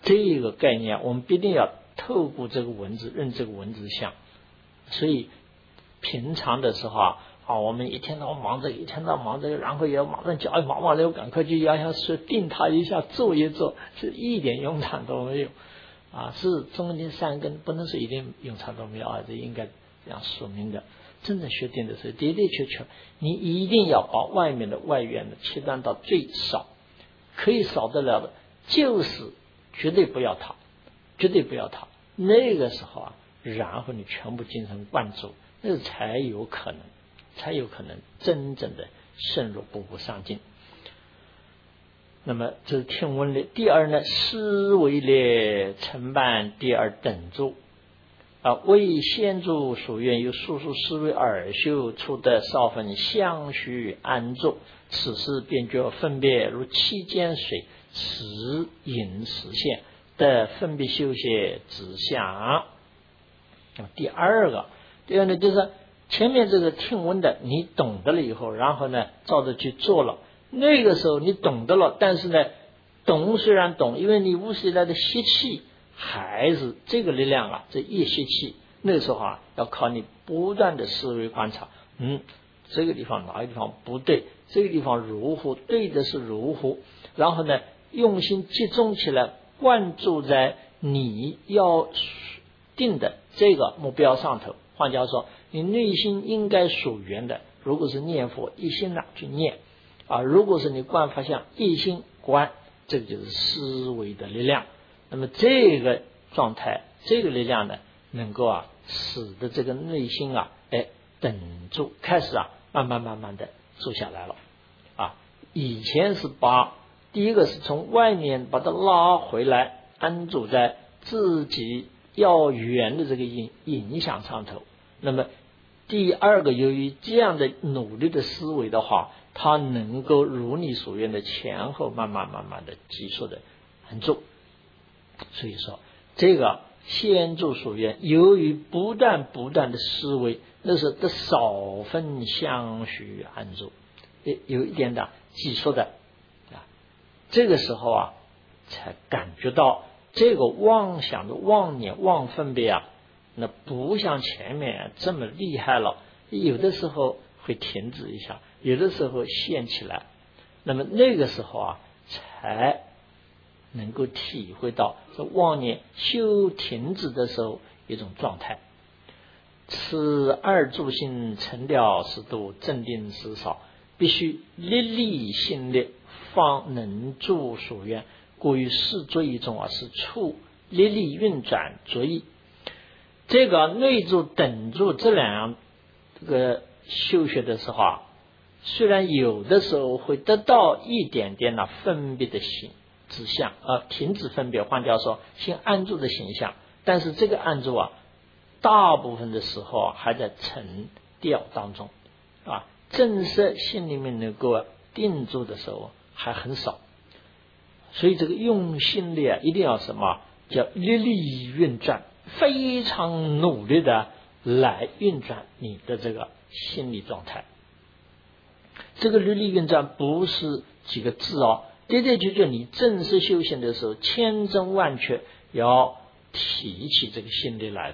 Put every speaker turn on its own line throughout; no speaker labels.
这个概念我们必定要透过这个文字认这个文字相。所以平常的时候我们一天到晚忙着，一天到晚忙着，然后也要马上叫忙完了又赶快去压下去定它一下做一做，是一点用场都没有是中间三根不能说一点用场都没有这应该这样说明的。真正学定的时候的的确确你一定要把外面的外缘的切断到最少，可以少得了的就是绝对不要它，绝对不要它，那个时候然后你全部精神贯注，那才有可能真正的深入步步上进。那么这是听闻的。第二呢，思维的承办第二等住为先住所愿，由速速思维而修出的少分相续安住，此时便觉分别如七间水时隐实现的分别修学指相。那么第二呢，就是前面这个听闻的你懂得了以后，然后呢照着去做了，那个时候你懂得了，但是呢懂虽然懂，因为你无始以来的习气还是这个力量这业习气，那个时候要靠你不断的思维观察，这个地方哪个地方不对，这个地方如何对的是如何，然后呢用心集中起来，关注在你要定的这个目标上头。换句话说，你内心应该属缘的，如果是念佛一心去念如果是你观法相一心观，这个就是思维的力量。那么这个状态，这个力量呢，能够使得这个内心等住，开始慢慢的住下来了以前是第一个是从外面把它拉回来，安住在自己要圆的这个影响上头。那么第二个，由于这样的努力的思维的话，它能够如你所愿的前后慢慢的急速的安住。所以说这个先住所愿，由于不断的思维，那是得少分相续安住，有一点的急速的这个时候才感觉到这个妄想的妄念妄分别那不像前面这么厉害了，有的时候会停止一下，有的时候现起来，那么那个时候才能够体会到这妄念修停止的时候一种状态。此二住心成了是度镇定时少，必须力力心力方能住所愿，故于事作意中是处力力运转作意。这个内住等住这两样这个修学的时候虽然有的时候会得到一点点分别的形指向停止分别，换句话说心安住的形象，但是这个安住大部分的时候还在沉掉当中正式心里面能够定住的时候还很少。所以这个用心力一定要什么叫力力运转，非常努力的来运转你的这个心理状态。这个力力运转不是几个字的的确确你正式修行的时候千真万确要提起这个心力来的，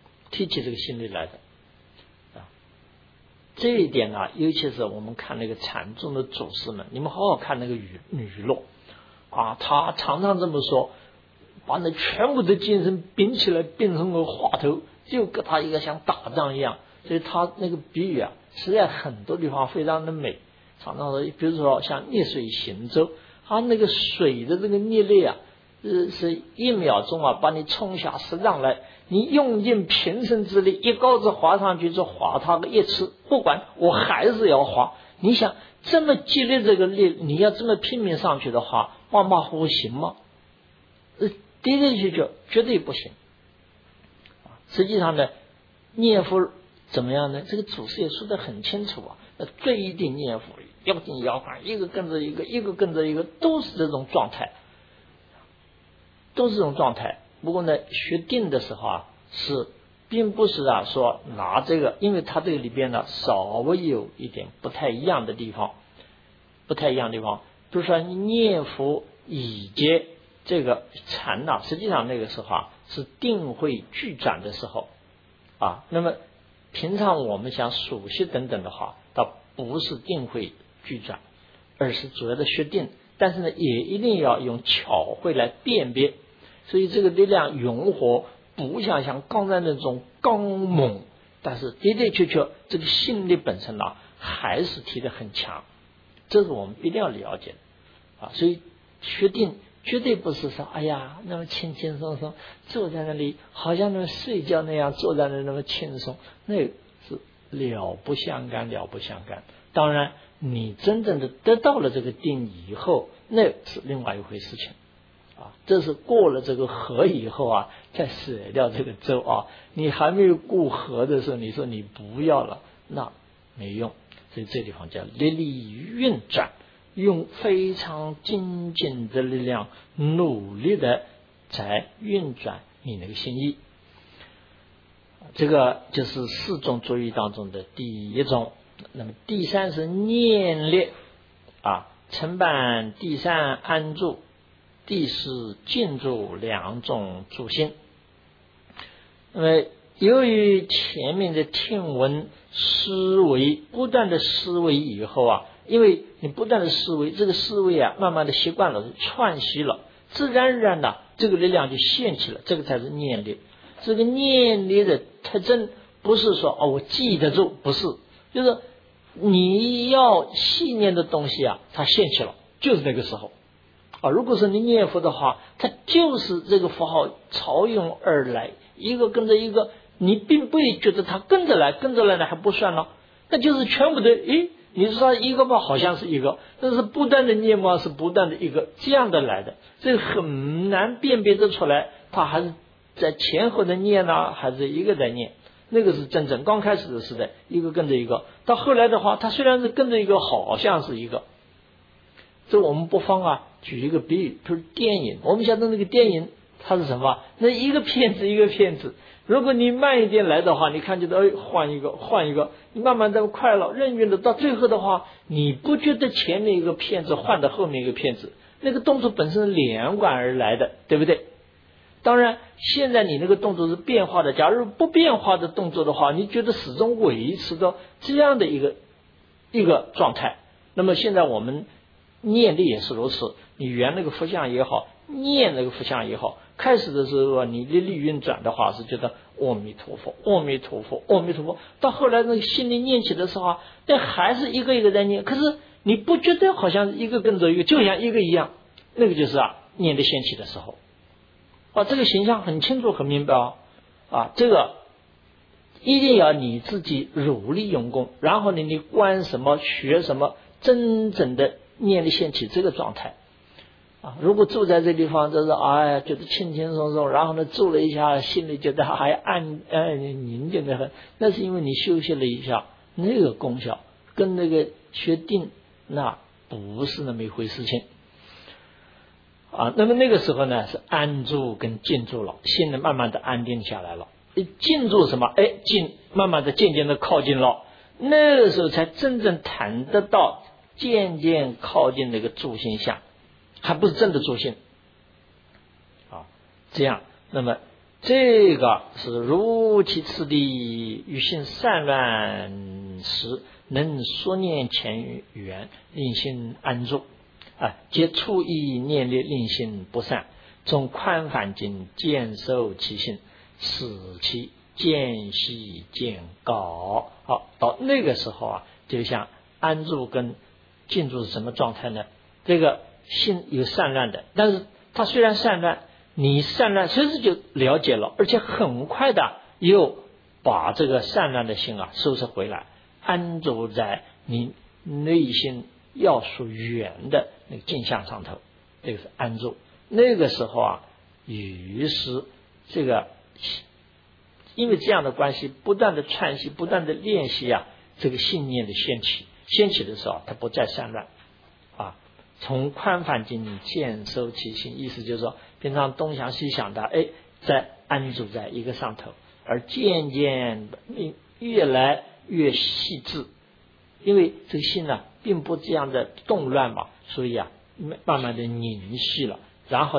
这一点尤其是我们看那个禅宗的祖师们，你们好好看那个语录他常常这么说，把那全部的精神屏起来，变成个话头，就跟他一个像打仗一样。所以他那个比喻实在很多地方非常的美。常常说，比如说像逆水行舟，他那个水的这个逆力是1秒钟把你冲下10丈来，你用尽平生之力一钩子划上去，就划它个1尺，不管我还是要划。你想这么激烈这个力，你要这么拼命上去的话，马马虎虎行吗？的的确确绝对不行。实际上呢，念佛怎么样呢？这个祖师也说得很清楚最定念佛要定要观，一个跟着一个，一个跟着一个，都是这种状态，不过呢，学定的时候是并不是说拿这个，因为它这个里边稍微有一点不太一样的地方。比如说念佛以及这个禅呐，实际上那个时候啊是定慧俱转的时候啊。那么平常我们想数息等等的话，倒不是定慧俱转，而是主要的学定。但是呢，也一定要用巧慧来辨别，所以这个力量融合，不像刚才那种刚猛，但是的的确确这个心力本身啊还是提得很强，这是我们一定要了解的啊。所以学定绝对不是说哎呀那么轻轻松松坐在那里，好像那么睡觉那样坐在那那么轻松，那是了不相干，了不相干。当然你真正的得到了这个定以后，那是另外一回事情啊。这是过了这个河以后啊，再舍掉这个舟啊。你还没有过河的时候，你说你不要了，那没用。所以这地方叫力力运转，用非常精进的力量，努力的在运转你那个心意。这个就是四种作意当中的第一种。那么第三是念力啊，承办第三安住，第四静住两种住心。那么由于前面的听闻思维不断的思维以后啊，因为你不断的思维，这个思维啊慢慢的习惯了，串习了，自然而然的这个力量就现起了，这个才是念力。这个念力的特征不是说我记得住，不是，就是你要信念的东西啊，它现起了，就是那个时候啊。如果是你念佛的话，它就是这个符号潮涌而来，一个跟着一个，你并不会觉得它跟着来的还不算了，那就是全部的。你说一个吧，好像是一个，但是不断的念嘛，是不断的一个这样的来的，这个很难辨别得出来，它还是在前后的念呢，还是一个在念。那个是真正刚开始的时代，一个跟着一个，到后来的话，它虽然是跟着一个，好像是一个。这我们不妨啊举一个比喻，就是电影。我们晓得那个电影它是什么？那一个片子一个片子，如果你慢一点来的话，你看觉得换一个，你慢慢的快了，任运的到最后的话，你不觉得前面一个片子换到后面一个片子，那个动作本身是连贯而来的，对不对？当然现在你那个动作是变化的，假如不变化的动作的话，你觉得始终维持到这样的一个状态。那么现在我们念力也是如此，你圆那个佛像也好，念那个佛像也好，开始的时候你力力运转的话是觉得阿弥陀佛阿弥陀佛阿弥陀佛，到后来那个心里念起的时候，那还是一个一个在念，可是你不觉得好像一个跟着一个，就像一个一样，那个就是念力现起的时候这个形象很清楚很明白这个一定要你自己努力用功，然后呢你观什么学什么，真正的念力现起这个状态如果住在这地方就是觉得轻轻松松，然后呢住了一下心里觉得还宁静的很，那是因为你休息了一下，那个功效跟那个学定那不是那么一回事情那么那个时候呢是安住跟静住了，心呢慢慢的安定下来了。静住什么？静慢慢的渐渐的靠近了，那个时候才真正谈得到渐渐靠近那个住心相，还不是真的住心这样。那么这个是如其次第，于心散乱时，能说念前缘，令心安住皆处意念力，令心不散，从宽繁经渐收其心，使其渐细渐高。好，到那个时候就像安住跟静住是什么状态呢？这个心有散乱的，但是它虽然散乱，你散乱随时就了解了，而且很快的又把这个散乱的心收拾回来，安住在你内心要属圆的那个镜像上头，这个是安住。那个时候于是这个因为这样的关系，不断的串习，不断的练习这个信念的掀起的时候，它不再散乱从宽繁经渐收其心，意思就是说平常东想西想的在安住在一个上头，而渐渐越来越细致，因为这个心并不这样的动乱嘛，所以慢慢的凝细了，然后呢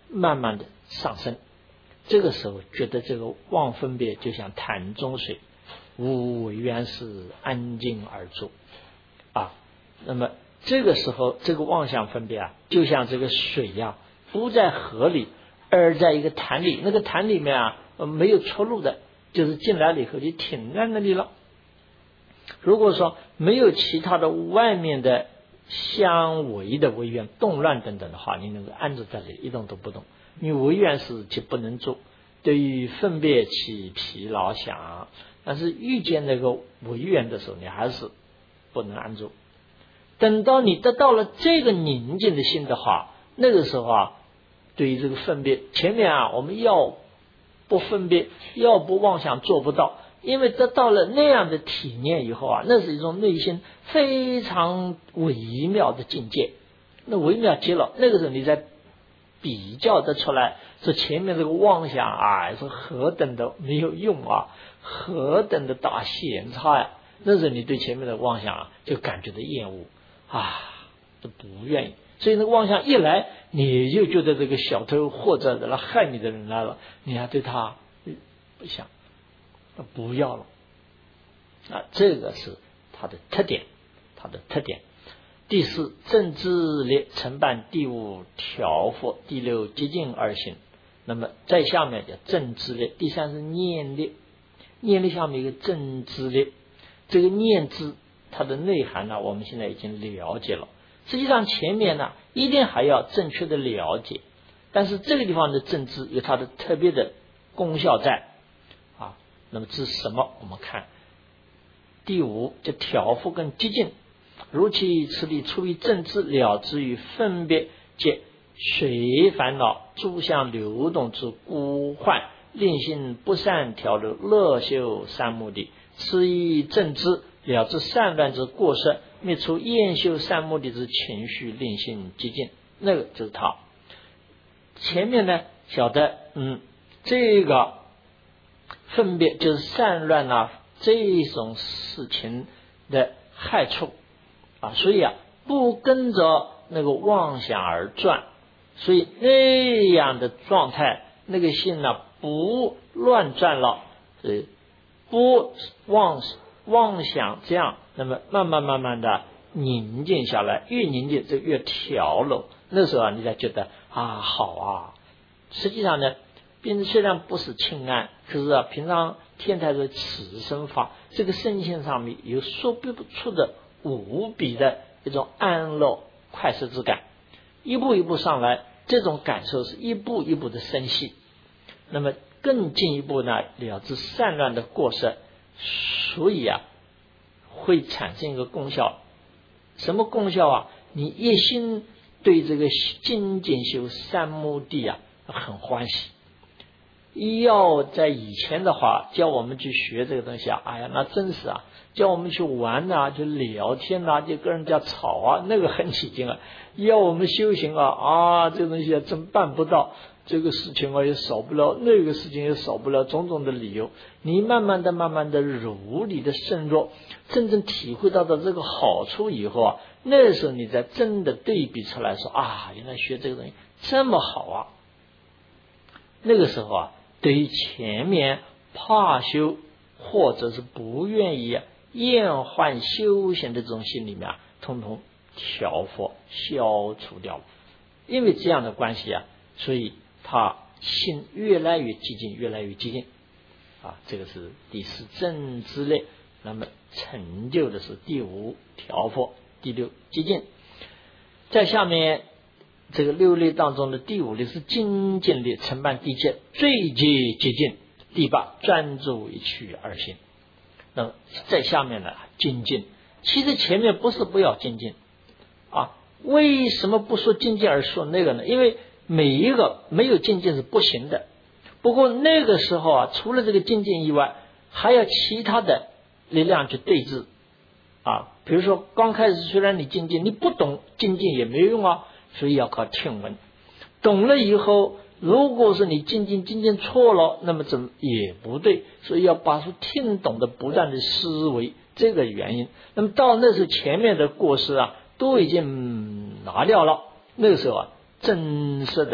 慢慢的上升。这个时候觉得这个妄分别就像潭中水，无为缘是安静而住啊。那么这个时候这个妄想分别啊，就像这个水呀，不在河里，而在一个潭里，那个潭里面啊没有出路的，就是进来了以后就停在那里了。如果说没有其他的外面的相违的违缘动乱等等的话，你能够安住在这里一动都不动。你违缘时就不能做，对于分别起疲劳想，但是遇见那个违缘的时候，你还是不能安住。等到你得到了这个宁静的心的话，那个时候啊，对于这个分别，前面啊我们要不分别，要不妄想做不到，因为得到了那样的体验以后啊，那是一种内心非常微妙的境界。那微妙极了，那个时候你在比较得出来，说前面这个妄想啊，是何等的没有用啊，何等的大闲差呀！那时候你对前面的妄想啊，就感觉到厌恶啊，都不愿意。所以那个妄想一来，你就觉得这个小偷或者来害你的人来了，你还对他不想，不要了啊！这个是它的特点，它的特点。第四，正知力承办；第五，调伏；第六，极尽而行。那么在下面叫正知力。第三是念力，念力下面一个正知力。这个念知它的内涵呢，我们现在已经了解了。实际上前面呢，一定还要正确的了解，但是这个地方的正知有它的特别的功效在啊。那么知什么？我们看第五，就调伏跟极尽。如其此理出于正知，了之于分别，即随烦恼诸相流动之孤幻，令心不善调流，乐修三目的。此以正知，了知散乱之过失，灭除厌修三目的之情绪，令心极尽。那个就是他。前面呢，晓得这个分别就是散乱啊，这种事情的害处啊，所以啊，不跟着那个妄想而转，所以那样的状态，那个心呢不乱转了，所以不妄想这样，那么慢慢的宁静下来，越宁静就越调柔。那时候啊，你才觉得啊好啊。实际上呢，并虽然不是清安，可是啊，平常天台的此生法，这个身心上面有说不出的无比的一种安乐快适之感，一步一步上来，这种感受是一步一步的深细。那么更进一步呢，了知散乱的过失，所以啊，会产生一个功效。什么功效啊？你一心对这个精进修三摩地啊很欢喜。要在以前的话，教我们去学这个东西啊，哎呀，那真是啊，叫我们去玩啊，就聊天啊，就跟人家吵啊，那个很起劲啊。要我们修行啊，这个东西啊真办不到，这个事情啊也少不了，那个事情也少不了，种种的理由。你慢慢的如理的深入，真正体会到的这个好处以后啊，那时候你才真的对比出来说啊，原来学这个东西这么好啊。那个时候啊，对于前面怕修或者是不愿意厌患修行的这种心里面啊，统统调伏消除掉了。因为这样的关系啊，所以他心越来越激进，越来越激进啊。这个是第四正知类。那么成就的是第五调伏，第六激进。在下面这个六类当中的第五类是精进力，承办第七最极激进，第八专注一趣而行。那么在下面呢，精进。其实前面不是不要精进啊，为什么不说精进而说那个呢？因为每一个没有精进是不行的。不过那个时候啊，除了这个精进以外，还有其他的力量去对峙啊。比如说刚开始虽然你精进，你不懂精进也没有用啊，所以要靠听闻。懂了以后，如果是你精进错了，那么怎么也不对，所以要把出听懂的不断的思维，这个原因。那么到那时候前面的过失啊都已经拿掉了，那个时候啊正式的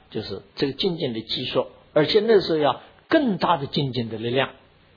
就是这个精进的基础，而且那时候要更大的精进的力量。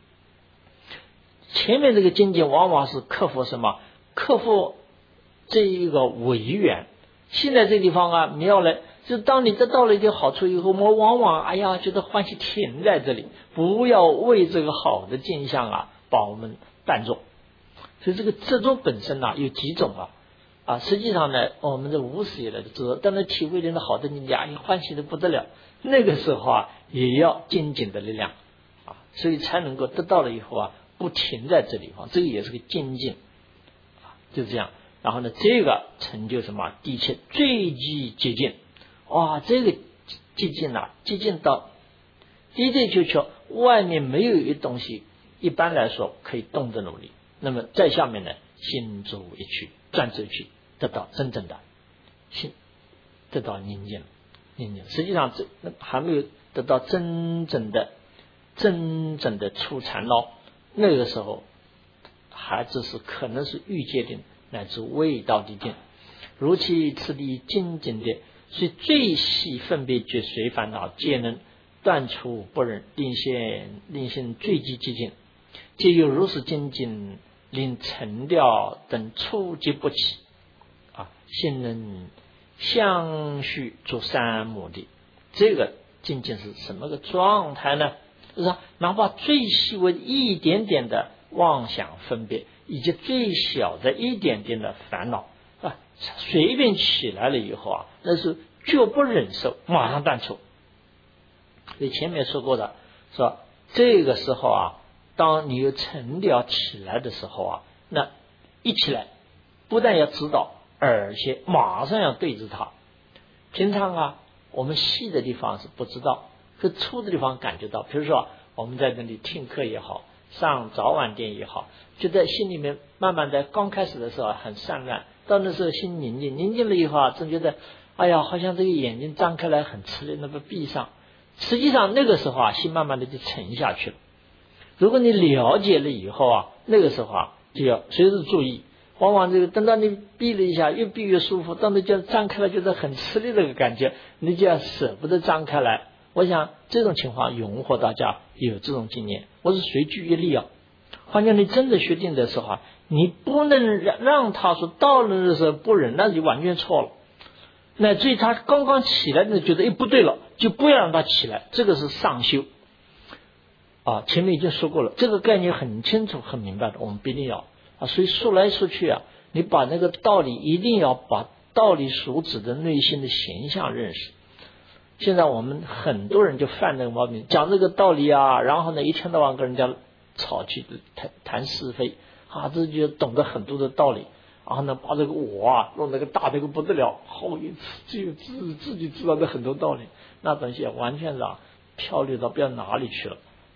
前面这个精进往往是克服什么？克服这一个违缘。现在这地方啊妙了，就当你得到了一点好处以后，我们往往觉得欢喜停在这里，不要为这个好的境象啊把我们绊住。所以这个执着本身有几种实际上呢，我们这无始以来的执着，当然体会人的好的境界，你欢喜的不得了，那个时候也要精进的力量所以才能够得到了以后不停在这地方，这个也是个精进就这样。然后呢，这个成就什么？第七最极接近，这个接近接近到的的确确外面没有一东西，一般来说可以动的努力。那么在下面呢，心足一去，专注去，得到真正的心，得到宁静。实际上还没有得到真正的初禅那个时候还只是可能是欲界定乃至未到的定，如其次第精进的，所以最细分别觉随烦恼，皆能断除不忍，令心最极接近，皆有如是精进，令尘调等触及不起心能相续作三目的。这个精进是什么个状态呢？就是哪怕最细微一点点的妄想分别，以及最小的一点点的烦恼随便起来了以后那是就不忍受，马上断除。所以前面说过的，说这个时候当你有尘调起来的时候那一起来不但要知道，而且马上要对治它。平常我们细的地方是不知道，可粗的地方感觉到。比如说我们在那里听课也好，上早晚殿也好，就在心里面慢慢的，刚开始的时候很散乱，到那时候心宁静了以后总觉得好像这个眼睛张开来很吃力，那么闭上，实际上那个时候心慢慢的就沉下去了。如果你了解了以后那个时候就要随时注意，往往这个等到你闭了一下，越闭越舒服，当你就张开来觉得很吃力这个感觉，你就要舍不得张开来。我想这种情况永活大家有这种经验，我是随举一例好像你真的学定的时候你不能让他说到了的时候不忍，那就完全错了。乃至于他刚刚起来你觉得不对了，就不要让他起来，这个是上修前面已经说过了，这个概念很清楚很明白的，我们必定要所以说来说去你把那个道理一定要把道理所指的内心的形象认识。现在我们很多人就犯那个毛病，讲这个道理然后呢一天到晚跟人家吵去谈是非这就懂得很多的道理，然后呢把这个我弄那个大的个不得了，只有自己知道的很多道理，那东西完全是飘流到不知道哪里去了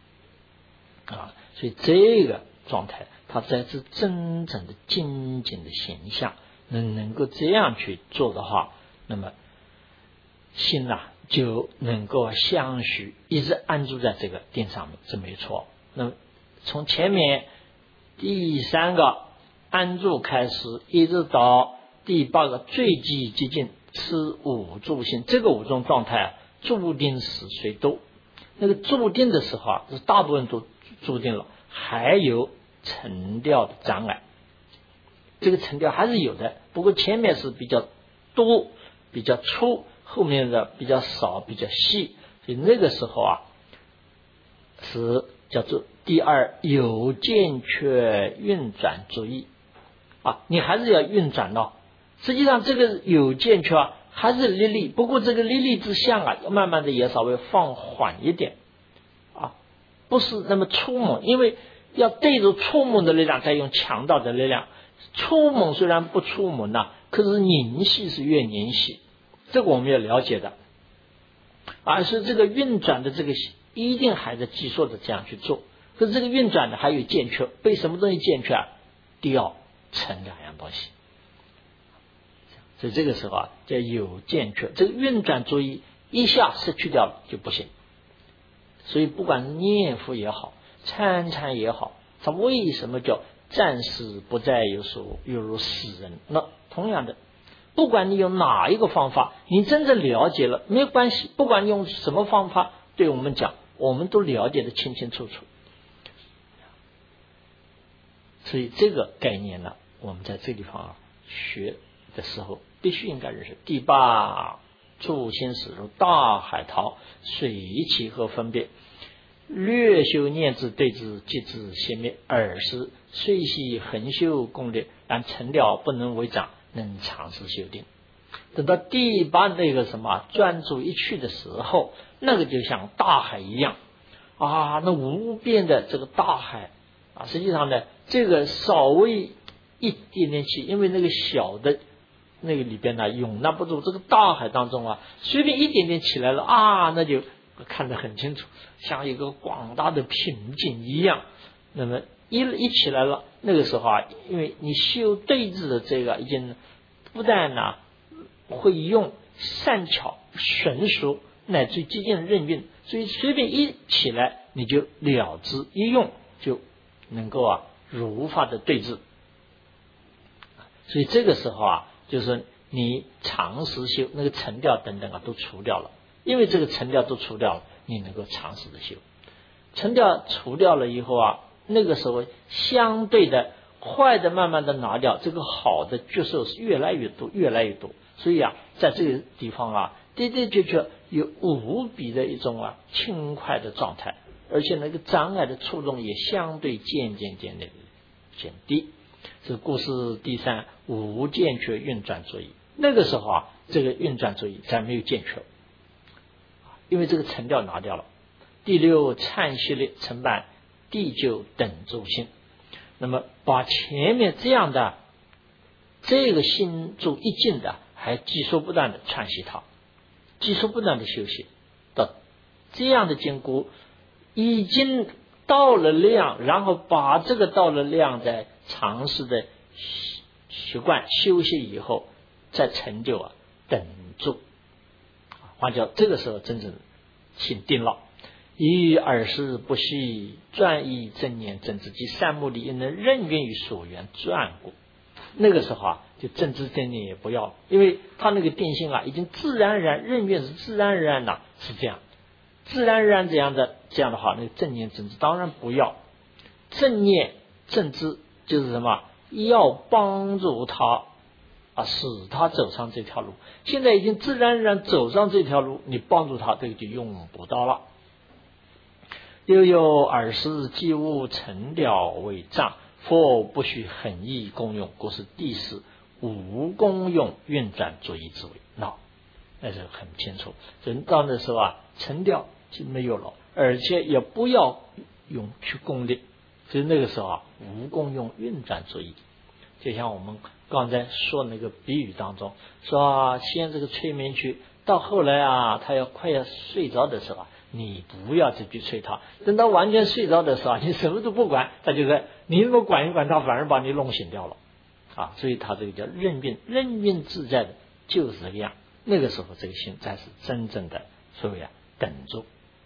所以这个状态它才是真正的精进的形象。能够这样去做的话，那么心就能够相续一直安住在这个定上面，这没错。那么从前面第三个安住开始，一直到第八个最极接近是五住心，这个五种状态注定死随多。那个注定的时候是大部分都注定了，还有沉掉的障碍，这个沉掉还是有的，不过前面是比较多比较粗，后面的比较少比较细，所以那个时候是叫做第二有见确运转主义你还是要运转实际上这个有见确还是力力，不过这个力力之相慢慢的也稍微放缓一点不是那么粗猛，因为要对着粗猛的力量再用强大的力量。粗猛虽然不粗猛可是凝细是越凝细，这个我们要了解的。而是这个运转的这个一定还在继续的这样去做，可是这个运转的还有健确，被什么东西健确掉成两样东西。所以这个时候叫有健确，这个运转注意一下失去掉了就不行。所以不管是念佛也好，参禅也好，它为什么叫暂时不再有所犹如死人？那同样的， 不管你用哪一个方法，你真正了解了没有关系，不管你用什么方法，对我们讲，我们都了解的清清楚楚。所以这个概念呢，我们在这地方学的时候必须应该认识。第八，诸心使如大海涛，随其何分别，略修念之对之，即之熄灭。尔时虽系恒修功略，然成了不能为长，能长时修定。等到第八那个什么专注一去的时候，那个就像大海一样那无边的这个大海实际上呢，这个稍微一点点气，因为那个小的那个里边呢容纳不住这个大海当中随便一点点起来了那就看得很清楚，像一个广大的平静一样。那么一起来了，那个时候因为你修对治的这个已经不但会用善巧纯熟乃至激进任运，所以随便一起来你就了之，一用就能够如法的对治。所以这个时候就是你长时修那个沉掉等等都除掉了，因为这个沉掉都除掉了，你能够长时的修。沉掉除掉了以后那个时候相对的坏的慢慢的拿掉，这个好的觉受是越来越多越来越多。所以在这个地方的的确确有无比的一种轻快的状态，而且那个障碍的触动也相对渐渐的减低。这故事第三，无见觉运转作意。那个时候这个运转作意才没有见觉，因为这个沉掉拿掉了。第六，忏息力承办。第九，等住心。那么把前面这样的这个心住一境的，还积数不断的串习它，积数不断的休息，到这样的坚固已经到了量，然后把这个到了量在尝试的习惯休息以后，再成就等住。换叫这个时候真正心定了。以尔时不息，转意正念正知，即善目理能任运于所缘转过。那个时候就正知正念也不要，因为他那个定性已经自然而然，任运是自然而然的，是这样，自然而然这样的话，那个正念正知当然不要。正念正知就是什么？要帮助他使他走上这条路。现在已经自然而然走上这条路，你帮助他，这个就用不到了。又有尔时即物成了为障，佛不许恒意功用，故是第四，无功用运转作意之为。那是很清楚。人到那时候成掉就没有了，而且也不要用去功力，所以那个时候无功用运转作意。就像我们刚才说那个比喻当中说先这个催眠曲，到后来他快要睡着的时候你不要再去催他，等到完全睡着的时候你什么都不管，他就在你如果管一管他，反而把你弄醒掉了所以他这个叫任运自在的，就是这个样。那个时候这个心才是真正的所谓等住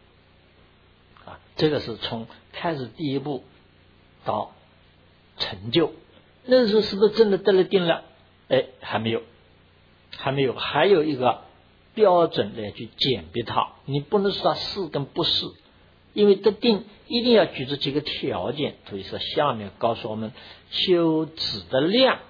这个是从开始第一步到成就。那时候是不是真的得了定了？还没有，还有一个标准来去鉴别它。你不能说它是跟不是，因为得定一定要举出几个条件。所以说下面告诉我们修止的量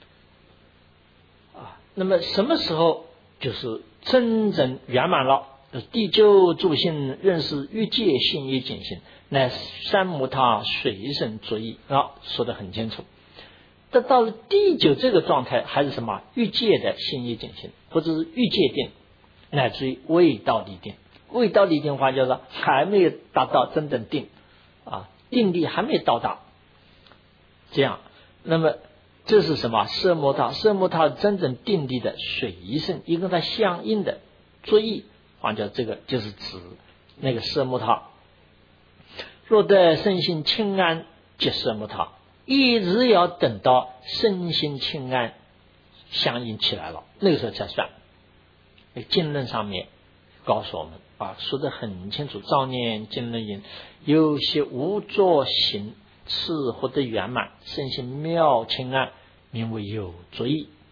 那么什么时候就是真正圆满了？第九住心认识欲界性业见性，乃三摩他随身作意说得很清楚。但到了第九这个状态还是什么？欲界的性业见性，或者是欲界定，乃至于未到地定。未到地定的话叫做还没有达到真正定定力还没有到达。这样，那么这是什么？色摩他，色摩他真正定力的随身，一跟它相应的作意，换叫这个就是指那个色摩他。若得身心清安，即色摩他。一直要等到身心清安相应起来了，那个时候才算。经论上面告诉我们说得很清楚。早年经论云：有些无作行，次获得圆满，身心妙清安，名为有作意。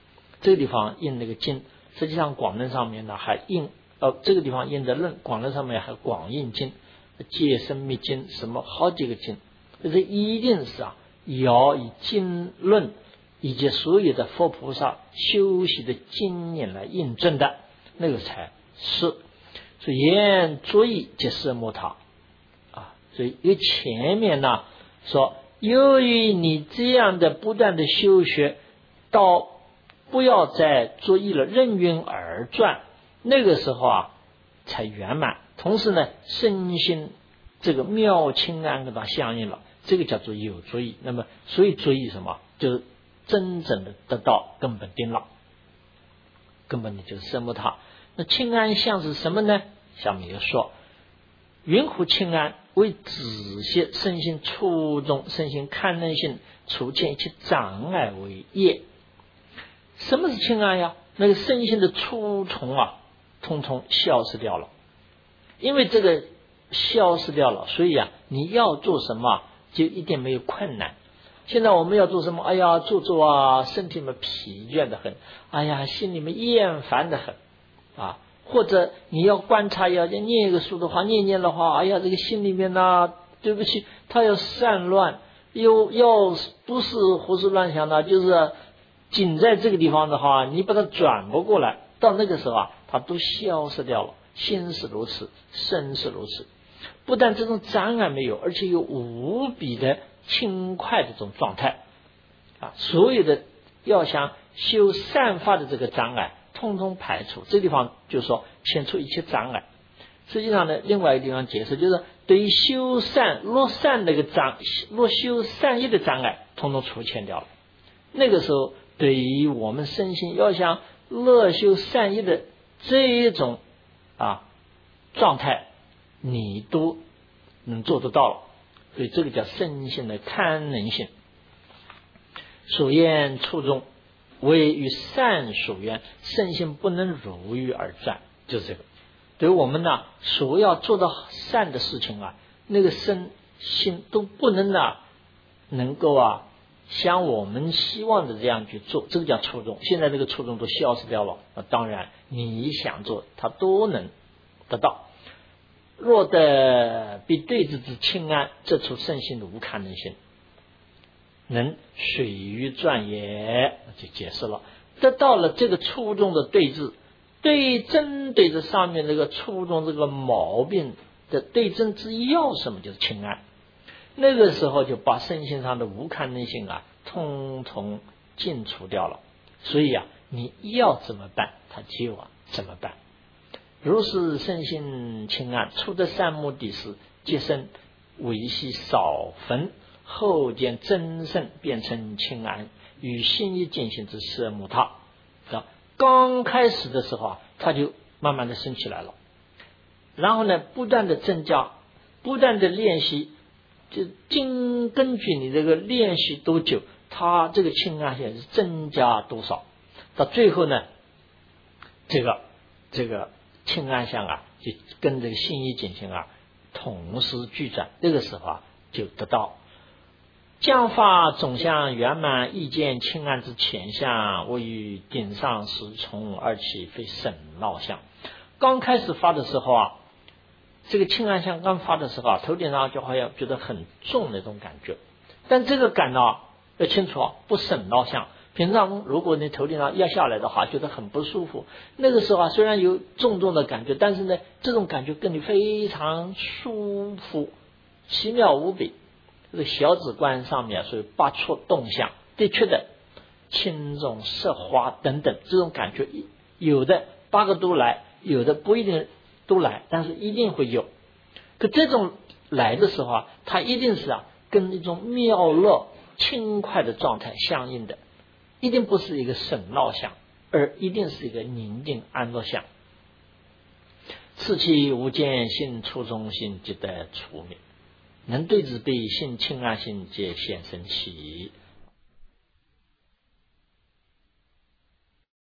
这个地方印那个金，实际上广论上面呢还印这个地方印的论，广论上面还广印金、戒生密金什么好几个金，这一定是要以经论以及所有的佛菩萨修习的经验来印证的，那个才是。所以言作意即色摩他所以因为前面呢说，由于你这样的不断的修学，到不要再作意了，任运而转，那个时候才圆满。同时呢，身心这个妙清安跟它相应了，这个叫做有作意。那么所以作意什么，就是真正的得到根本定了，根本的就是色摩他。那清安相是什么呢？下面又说，云乎清安为止息身心初中，身心堪能性除见一切障碍为业。什么是清安呀？那个身心的初从通通消失掉了。因为这个消失掉了，所以你要做什么就一定没有困难。现在我们要做什么？哎呀，做身体们疲倦的很，哎呀，心里面厌烦的很或者你要观察，要念一个书的话，念的话，哎呀，这个心里面对不起，他要散乱，要不是胡思乱想的，就是仅在这个地方的话，你把它转不过来，到那个时候它都消失掉了。心是如此，身是如此，不但这种障碍没有，而且有无比的轻快的这种状态所有的要想修善法的这个障碍通通排除。这地方就是说遣除一切障碍。实际上呢，另外一个地方解释就是对于修善落修善业的障碍通通除遣掉了。那个时候对于我们身心要想乐修善业的这一种状态你都能做得到了。所以这个叫身心的堪能性。所言初中为与善所缘，身心不能如欲而转，就是这个。对于我们所要做到善的事情那个身心都不能能够像我们希望的这样去做，这个叫初中。现在这个初中都消失掉了，当然你想做它都能得到。若得必对治之清安，这处身心的无堪能性，能水于转也，就解释了。得到了这个初中的对治，针对着上面这个初中这个毛病的对症之要，什么就是清安。那个时候就把身心上的无堪能性通通尽除掉了。所以你要怎么办，他就怎么办。如是身心清安，初得善目的是即生维系少分，后见真圣变成清安，与心意进行之色摩他。刚开始的时候它就慢慢的升起来了，然后呢不断的增加，不断的练习，就根据你这个练习多久，它这个清安性是增加多少，到最后呢这个清安相就跟这个心意进行同时俱转，这个时候就得到将法总相圆满，意见清安之前相，我与顶上时从而起，非省闹相。刚开始发的时候这个清安相刚发的时候头顶上就好像觉得很重那种感觉，但这个感要清楚不省闹相。平常如果你头顶上压下来的话，觉得很不舒服，那个时候虽然有重重的感觉，但是呢这种感觉跟你非常舒服，奇妙无比。这个小指关上面所以八处动向，的确的轻重色花等等，这种感觉有的8个都来，有的不一定都来，但是一定会有。可这种来的时候它一定是跟一种妙乐轻快的状态相应的，一定不是一个省闹相，而一定是一个宁静安乐相。此其无见性初中心即得除灭，能对治彼性清安性皆现生起。